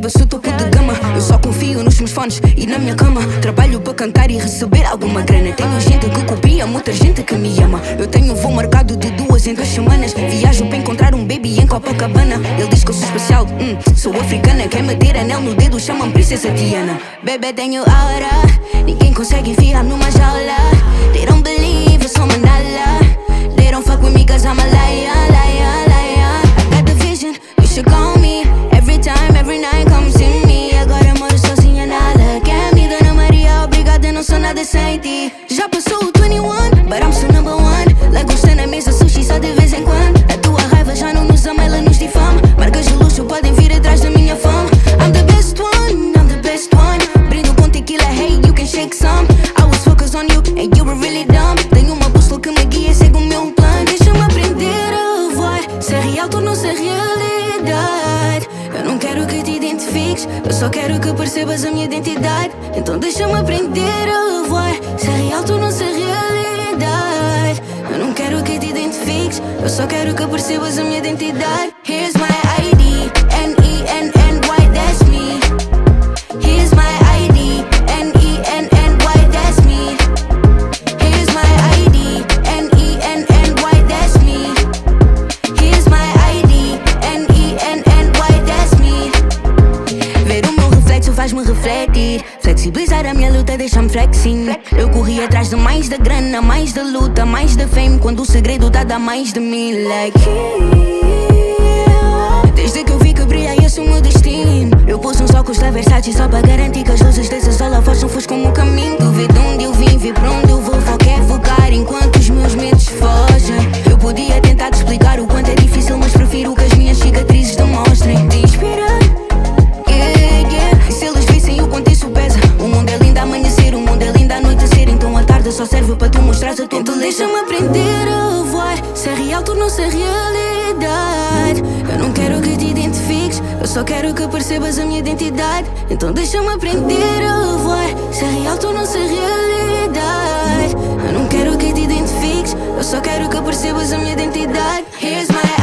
baby, sou topo de gama. Eu só confio nos meus fones e na minha cama. Trabalho para cantar e receber alguma grana. Tenho gente que copia, muita gente que me ama. Eu tenho um voo marcado de 2 em 2 semanas. Viajo para encontrar um baby em Copacabana. Ele diz que eu sou especial, sou africana. Quer meter anel no dedo, chamam princesa Diana. Bebê, tenho aura, ninguém consegue enfiar numa jaula. They don't believe eu sou Mandala. They don't fuck with me cause I'm a liar, liar, liar. I got the vision, you should call me. Every time, every night, come see me. Agora eu moro sozinha na ala. Quer me Dona Maria, obrigada, eu não sou nada sem ti. Já passou o 21, but I'm still number one. Lagosta na mesa, sushi só de vez em quando. A tua raiva já não nos ama, ela nos difama. Marcas de luxo podem vir atrás da minha fama. I'm the best one, I'm the best one. Brindo com tequila, hey, you can shake some. I was focused on you, and you were really dumb. Tenho uma bússola que me guia, segue o meu plano. Deixa-me aprender a voar. Ser real, tornou ser realidade. Eu não quero que te identifiques, eu só quero que percebas a minha identidade. Então deixa-me aprender a voar. Ser real, tornou ser realidade. Eu não quero que te identifiques, eu só quero que percebas a minha identidade. Here's my ID, N-E-N-N-Y, that's me. Here's my ID, N-E-N-N-Y, that's me. Here's my ID, N-E-N-N-Y, that's me. Here's my ID, N-E-N-N-Y, that's me. Ver o meu reflexo faz-me refletir. Flexibilizar a minha luta deixa-me flexing. Eu corri atrás de mais da grana, mais da luta, mais da fame. Quando o segredo dá mais de mim, like desde que eu vi que brilha esse é o meu destino. Eu pus uns óculos da Versace só para garantir que as luzes dessas holofotes não foscam o caminho. Tu vê de onde eu vim, vê para onde eu vou. Foco é vogar enquanto os meus medos fogem. Eu podia tentar te explicar o quanto é difícil, mas prefiro que as minhas cicatrizes demonstrem. Te inspirar, yeah, yeah. E se eles vissem o quanto isso pesa. O mundo é lindo a amanhecer, o mundo é lindo a anoitecer. Então a tarde só serve para tu mostrar a tua beleza. Então deixa-me aprender a voar. Ser real, tornou-se realidade. Eu não quero que te identifiques, eu só quero que percebas a minha identidade. Então deixa-me aprender a voar. Ser real, tornou-se realidade. Eu não quero que te identifiques, eu só quero que percebas a minha identidade. Here's my